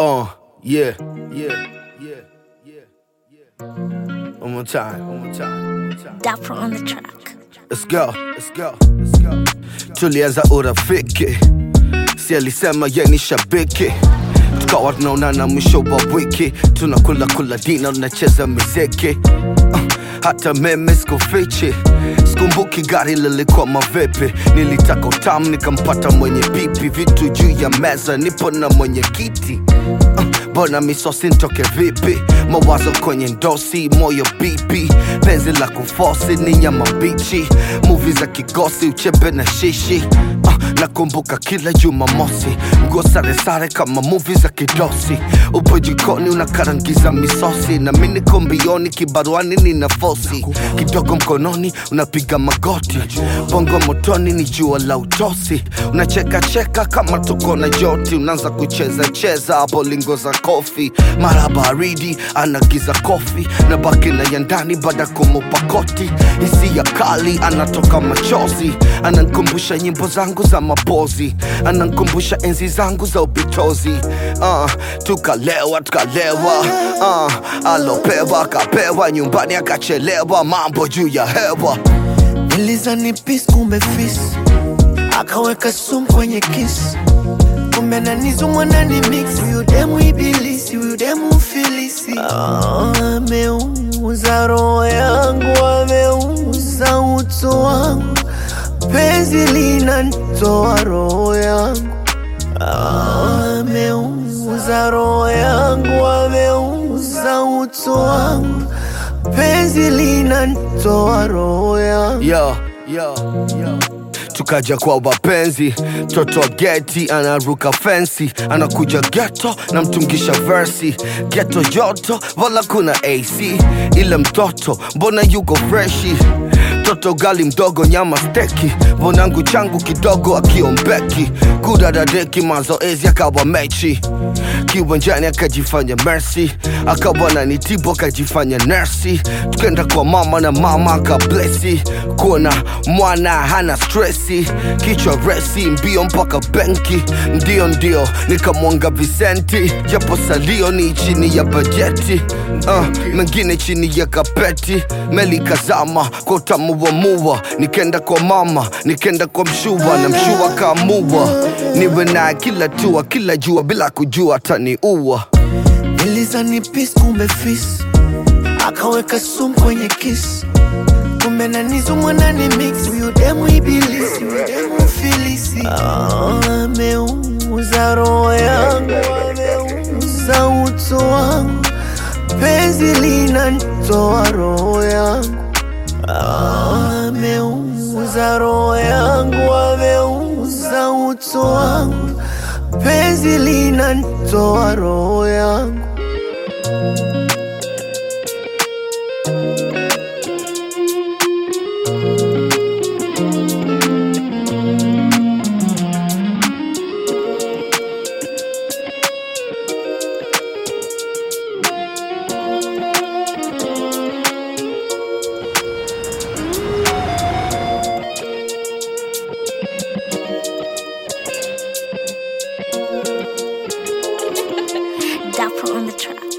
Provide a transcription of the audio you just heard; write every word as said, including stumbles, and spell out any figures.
Uh, yeah, yeah, yeah, yeah, yeah. One more time, one more time, one more time. Dapper on the track. Let's go, let's go, let's go. Tulianza urafiki, si alisema ye ni shabiki. Tukawa tunaonana mwisho wa wiki, tunakula kula dina, tunacheza miziki. uh, Hata meme sikufichi, sikumbuki gari lilikuwa mavipi. Nilitaka utamu nikampata mwenye pipi, vitu juu ya meza nipo na mwenye kiti. uh, Bona misosi ntoke vipi, mawazo kwenye ndosi, moyo bipi. Penzi la kufosi ni nyama mbichi, movie za kigosi, uchebe na shishi. uh, Nakumbuka kila Jumamosi, nguo sare sare kama movie za kidosi. Upo jikoni unakarangiza misosi, na mimi niko mbioni kibaruani nina fosi. Kidogo mkononi unapiga magoti, bongo motoni ni jua la utosi. Unacheka cheka kama tuko na joti, unaanza kucheza cheza hapo lingo za kofi. Mara baridi anagiza kofi, na baki na ya ndani baada kumupa koti. Hisia kali anatoka machozi, anankumbusha nyimbo zangu za mapozi, anankumbusha enzi zangu za upitozi. uh, Tukalewa tukalewa, uh, alopewa kapewa, nyumbani akachelewa, mambo juu ya hewa. Nilizani peace kumbe fis, akaweka sumu kwenye kiss. Kumbe ananizumwa nani mix, huyu demu ibilisi, huyu demu filisi. Ameuza roho yangu, ameuza utu wangu, penzi linanitoa roho yangu. Ameuza roho yangu, ameuza utu wangu, penzi linanitoa roho yangu. Yo, yo, yo. Tukaja kwa wapenzi, toto wa geti anaruka fancy, anakuja ghetto na mtungisha versi. Ghetto joto wala kuna A C, ile mtoto mbona yuko freshi. Toto gali mdogo nyama steki, bonangu changu kidogo akiombeki. Kudadadeki mazoezi akawa mechi, kiwanjani akajifanya mercy, akawa nanitibu akajifanya nursi. Tukenda kwa mama na mama akablesi, kuona mwana hana stressi. Kichwa resi mbio mpaka benki, ndio ndio nikamwanga Vicenti, japo salio ni chini ya bajeti. uh, Mengine chini ya kapeti, meli kazama kwa utamu wa mua. Nikenda kwa mama, nikenda kwa mshua, na mshua kamua. Niwe na kila tua, kila jua bila kujua ataniua. Nilizani peace kumbe fis, akaweka sumu kwenye kiss. Kumbe ananizumwa nani mix, huyu demu ibilisi, huyu demu filisi. Ameuza roho yangu, ameuza utu wangu, penzi linanitoa roho yangu. Ameuza roho yangu, ameuza utu wangu, penzi linanitoa roho yangu. Dapper on the track.